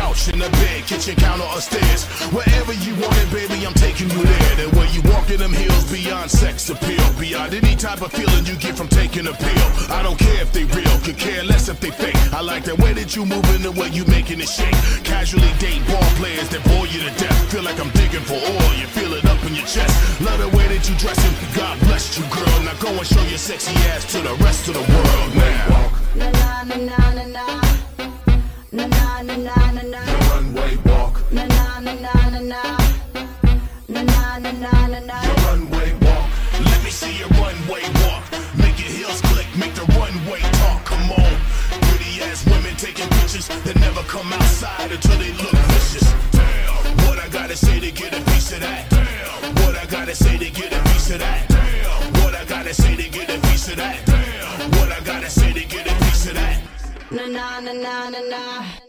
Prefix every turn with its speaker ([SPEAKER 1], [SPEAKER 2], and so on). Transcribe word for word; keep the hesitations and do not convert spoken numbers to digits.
[SPEAKER 1] couch, in the bed, kitchen counter, or stairs. Wherever you want it, baby, I'm taking you there. The way you walk in them heels, beyond sex appeal, beyond any type of feeling you get from taking a pill. I don't care if they real, could care less if they fake. I like the way that you moving, the way you making it shake. Casually date ball players that bore you to death. Feel like I'm digging for oil, you feel it up in your chest. Love the way that you dressing, God bless you, girl. Now go and show your sexy ass to the rest of the world now.
[SPEAKER 2] Na na na na na na. Na na na na na na.
[SPEAKER 1] Your runway walk.
[SPEAKER 2] Na na na na na na. Na na na na na na.
[SPEAKER 1] Your runway walk. Let me see your runway walk. Make your heels click, make the runway talk. Come on. Pretty ass women taking pictures that never come outside until they look vicious. Damn. What I gotta say to get a piece of that? Damn. What I gotta say to get a piece of that? Damn. What I gotta say to get a piece of that? Damn. What I gotta say to get a piece of that?
[SPEAKER 2] Na na na na na na.